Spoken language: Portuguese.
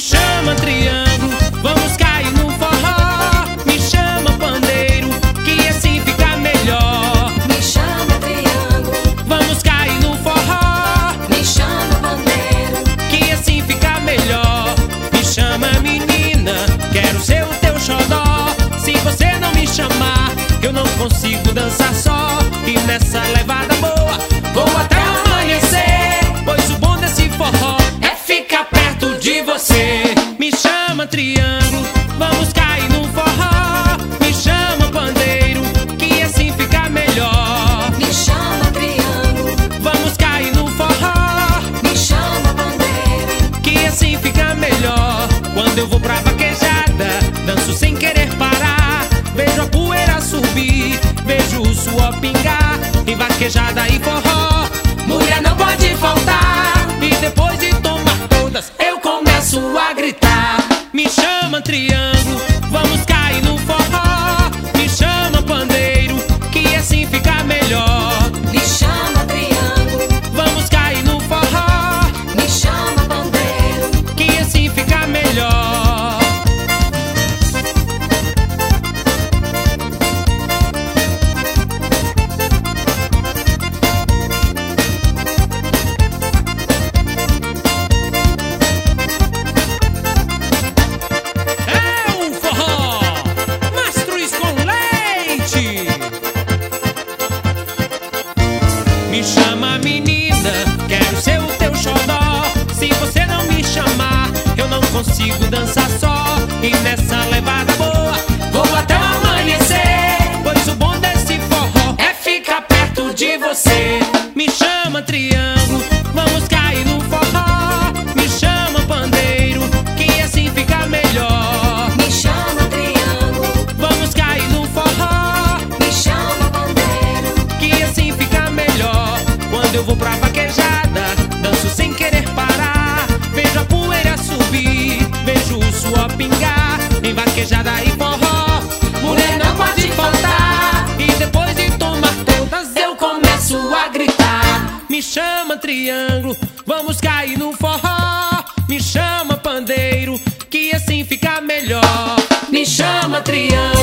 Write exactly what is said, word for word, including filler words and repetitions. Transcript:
chama triângulo, vamos cair no forró. Me chama pandeiro, que assim fica melhor. Me chama triângulo, vamos cair no forró. Me chama pandeiro, que assim fica melhor. Me chama menina, quero ser o teu xodó. Se você não me chamar, eu não consigo dançar só. E nessa levada boa, vou até amanhecer. Pois o bom desse forró é ficar perto de você. Me chama triângulo, vamos cair no forró. Me chama pandeiro, que assim fica melhor. me chama triângulo, Vamos cair no forró, me chama pandeiro, que assim fica melhor. Quando eu vou pra vaquejada, danço sem querer parar. Vejo a poeira subir, vejo o suor pingar. Em vaquejada e forró, mulher não pode faltar. E depois de tomar todas, eu começo a gritar. Me chama triângulo, vamos cair no forró. Me chama pandeiro, que assim fica melhor. me chama triângulo, Vamos cair no forró, me chama pandeiro, que assim fica melhor. É o forró, Mastruz com leite. Me chama menina, quero ser o teu xodó. Se você não me chamar, eu não consigo dançar só. E nessa levada boa, vou até o amanhecer. Pois o bom desse forró é ficar perto de você. Me chama triângulo, vamos cair no forró. Me chama pandeiro, que assim fica melhor. me chama triângulo, Vamos cair no forró, me chama pandeiro, que assim fica melhor. Quando eu vou pra vaquejada, danço sem querer parar. Vejo a poeira subir, vejo o suor pingar. Em vaquejada e forró, mulher não pode faltar. E depois de tomar todas, eu começo a gritar. Me chama triângulo, vamos cair no forró. Me chama pandeiro, que assim fica melhor. Me chama triângulo.